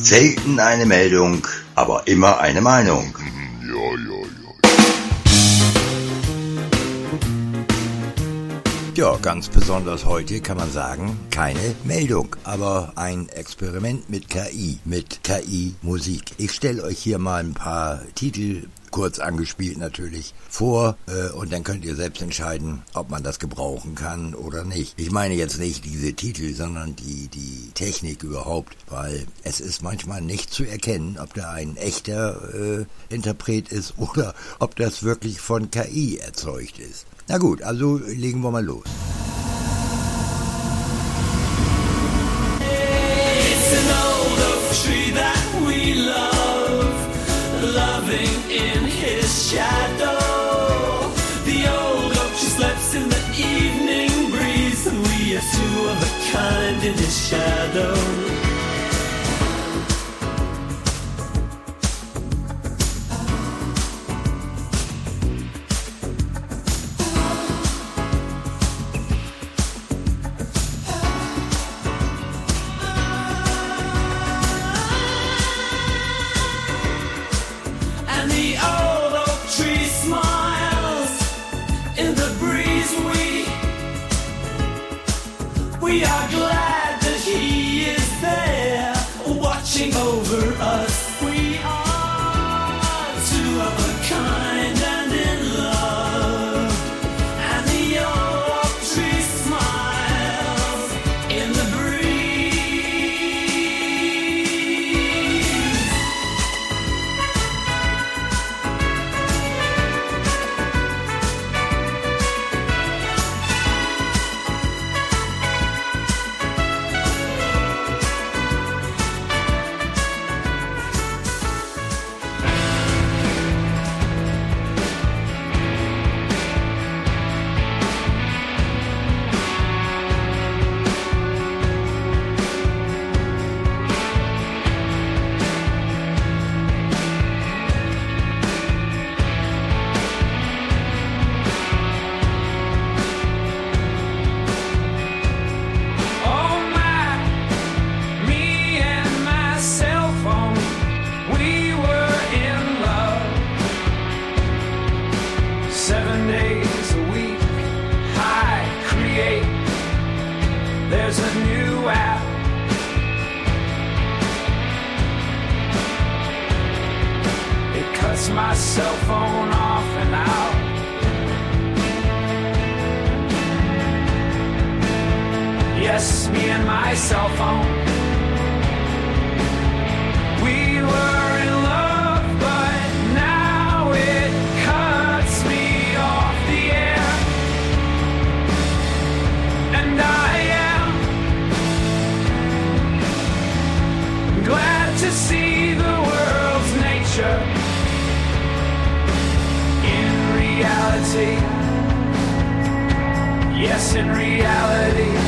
Selten eine Meldung, aber immer eine Meinung. Ja, ganz besonders heute kann man sagen, keine Meldung, aber ein Experiment mit KI, mit KI-Musik. Ich stelle euch hier mal ein paar Titel, kurz angespielt natürlich, vor und dann könnt ihr selbst entscheiden, ob man das gebrauchen kann oder nicht. Ich meine jetzt nicht diese Titel, sondern die Technik überhaupt, weil es ist manchmal nicht zu erkennen, ob da ein echter Interpret ist oder ob das wirklich von KI erzeugt ist. Na gut, also legen wir mal los. It's an old oak tree that we love, loving in his shadow. The old oak tree sleeps in the evening breeze, and we are two of a kind in his shadow. We are glad that he is there, watching over us. We are two of a kind and in love. And the oak tree smiles in the breeze. There's a new app. It cuts my cell phone off and out. Yes, me and my cell phone. We were in love, but now it cuts me off the air. And I am glad to see the world's nature in reality. Yes, in reality.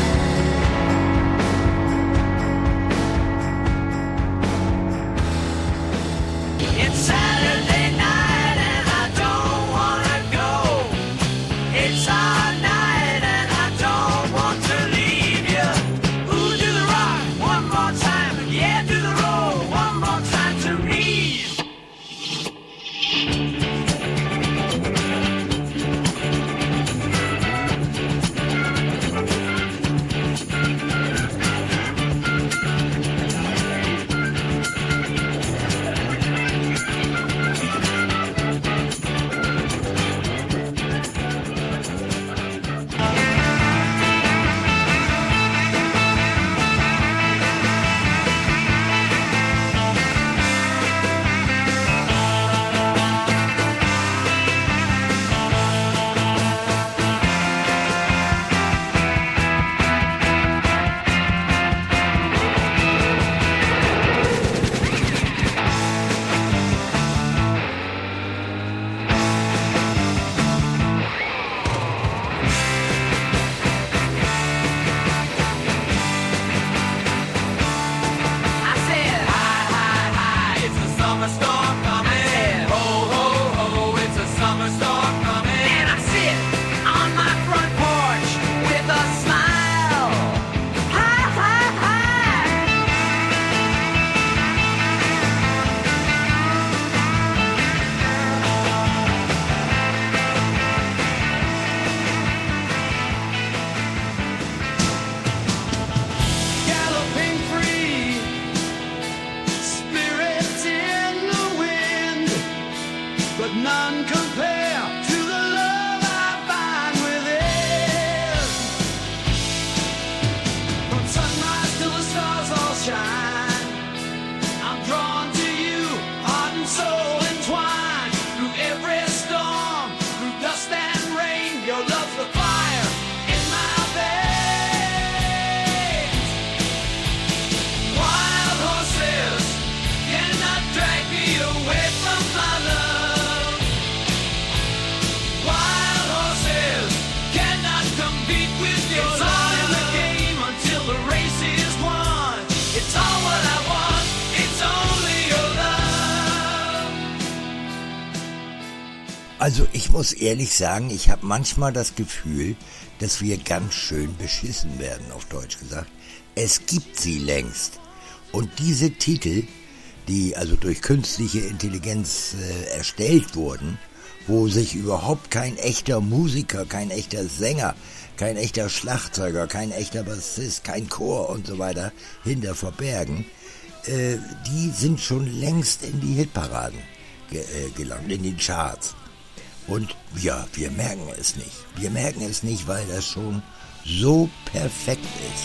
It's Saturday night and I don't wanna go. It's our night and I don't want to leave you. Ooh, do the rock one more time. Yeah, do the roll one more time to me. Also ich muss ehrlich sagen, ich habe manchmal das Gefühl, dass wir ganz schön beschissen werden, auf Deutsch gesagt. Es gibt sie längst. Und diese Titel, die also durch künstliche Intelligenz erstellt wurden, wo sich überhaupt kein echter Musiker, kein echter Sänger, kein echter Schlagzeuger, kein echter Bassist, kein Chor und so weiter hinter verbergen, die sind schon längst in die Hitparaden gelangt, in den Charts. Und ja, wir merken es nicht. Wir merken es nicht, weil das schon so perfekt ist.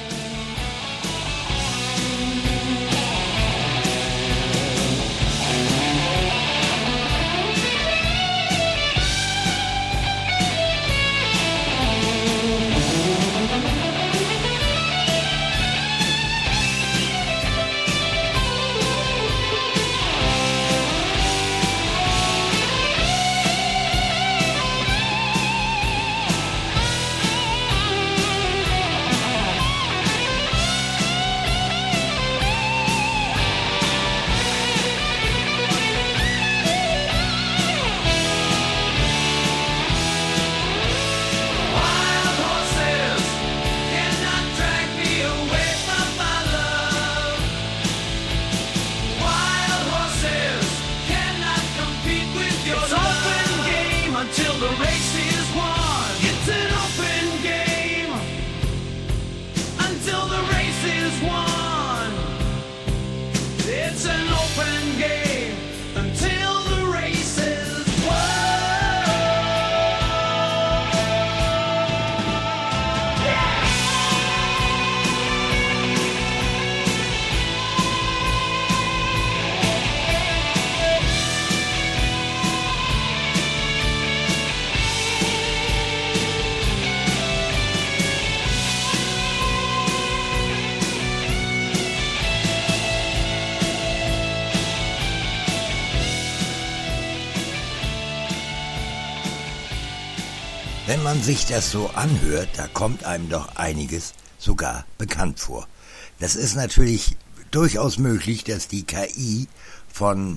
Wenn man sich das so anhört, da kommt einem doch einiges sogar bekannt vor. Das ist natürlich durchaus möglich, dass die KI von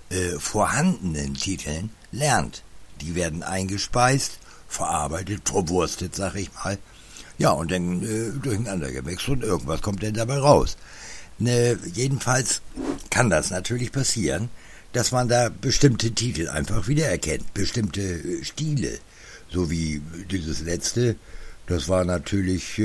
vorhandenen Titeln lernt. Die werden eingespeist, verarbeitet, verwurstet, sag ich mal. Ja, und dann durcheinander gemixt und irgendwas kommt dann dabei raus. Jedenfalls kann das natürlich passieren, dass man da bestimmte Titel einfach wiedererkennt, bestimmte Stile. So wie dieses letzte, das war natürlich,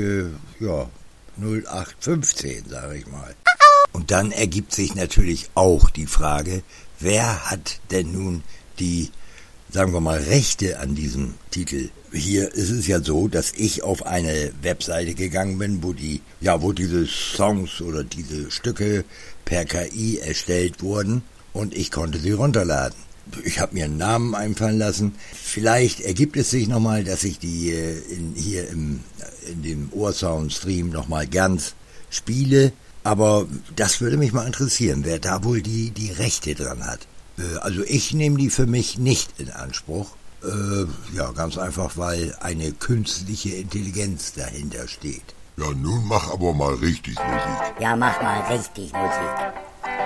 0815, sage ich mal. Und dann ergibt sich natürlich auch die Frage, wer hat denn nun die, sagen wir mal, Rechte an diesem Titel? Hier ist es ja so, dass ich auf eine Webseite gegangen bin, wo diese Songs oder diese Stücke per KI erstellt wurden und ich konnte sie runterladen. Ich habe mir einen Namen einfallen lassen. Vielleicht ergibt es sich nochmal, dass ich die hier in dem Ohrsound-Stream nochmal ganz spiele. Aber das würde mich mal interessieren, wer da wohl die Rechte dran hat. Also ich nehme die für mich nicht in Anspruch. Ganz einfach, weil eine künstliche Intelligenz dahinter steht. Ja, nun mach aber mal richtig Musik. Ja, mach mal richtig Musik.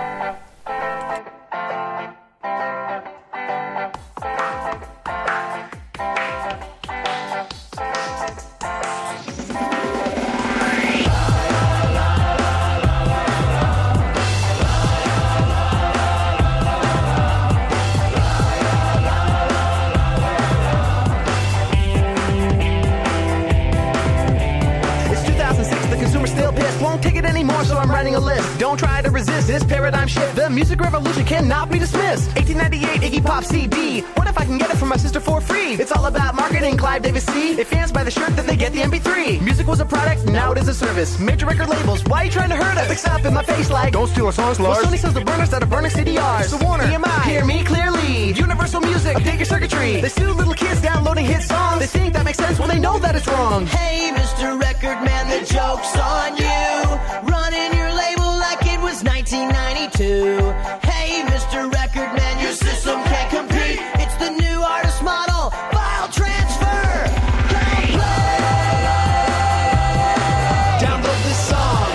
Don't try to resist this paradigm shift. The music revolution cannot be dismissed. 1898 Iggy Pop CD. What if I can get it from my sister for free? It's all about marketing. Clive Davis C. If fans buy the shirt, then they get the MP3. Music was a product, now it is a service. Major record labels, why are you trying to hurt us? Fix up in my face like, don't steal our songs, Lars. Well, Sony sells the burners that are burning CDRs. So Warner, EMI, hear me clearly. Universal Music, update your circuitry. They sue little kids downloading hit songs. They think that makes sense when they know that it's wrong. Hey, Mr. Record Man, the joke's on you. Running your label like it was 1992. Hey, Mr. Record Man, your system can't compete. It's the new artist model. File transfer. Don't play. Download this song.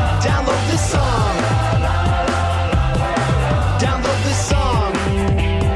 Download this song. Download this song.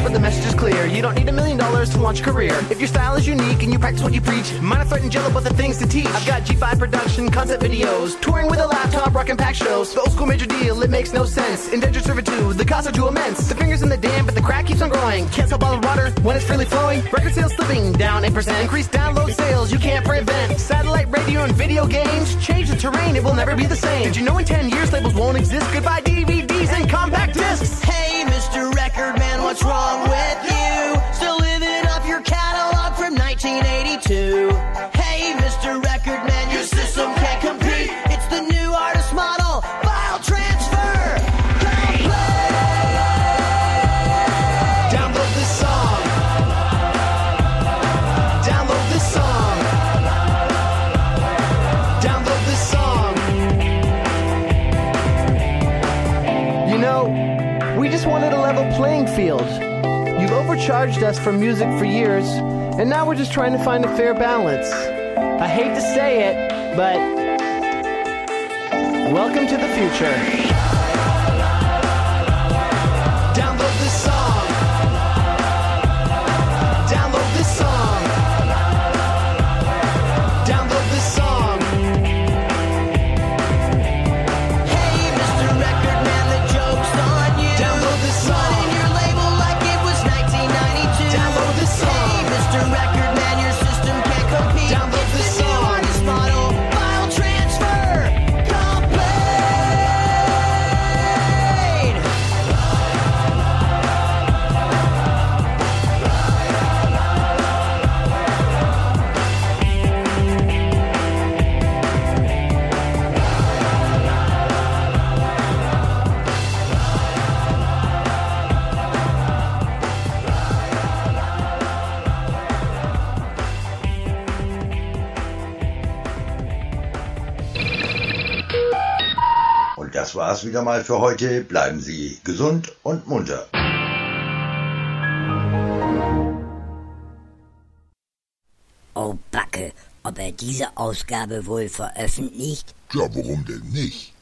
but the message is clear. You don't need $1 million to launch a career. If your style is unique and you practice what you preach, mine are Fred and Jello, but the things to teach. I've got G5 production, concept videos, touring with a laptop, rockin' pack shows. The old school major deal, it makes no sense. Indentured servitude, the costs are too immense. The fingers in the dam, but the crack keeps on growing. Can't sell bottled water when it's freely flowing. Record sales slipping down 8%. Increased download sales, you can't prevent. Satellite radio and video games change the terrain, it will never be the same. Did you know in 10 years labels won't exist? Goodbye DVDs and compact discs. Hey, Mr. Record Man, what's wrong with you? Still living off your catalog from 1982. Hey, Mr. Record Man, your system can't compete. It's the new artist model, file transfer. Go play. Download this song. Download this song. Download this song. You know, we just wanted a level playing field. You've overcharged us for music for years, and now we're just trying to find a fair balance. I hate to say it, but welcome to the future. Download this song. Download this song. Download this song. Hey, Mr. Record Man, the joke's on you. Download this song. Running your label like it was 1992. Download this song. Hey, Mr. Record Man, your system can't compete. Download It's this the new song. artist model, file transfer. Complete. Und das war's wieder mal für heute. Bleiben Sie gesund und munter. Oh Backe, ob er diese Ausgabe wohl veröffentlicht? Tja, warum denn nicht?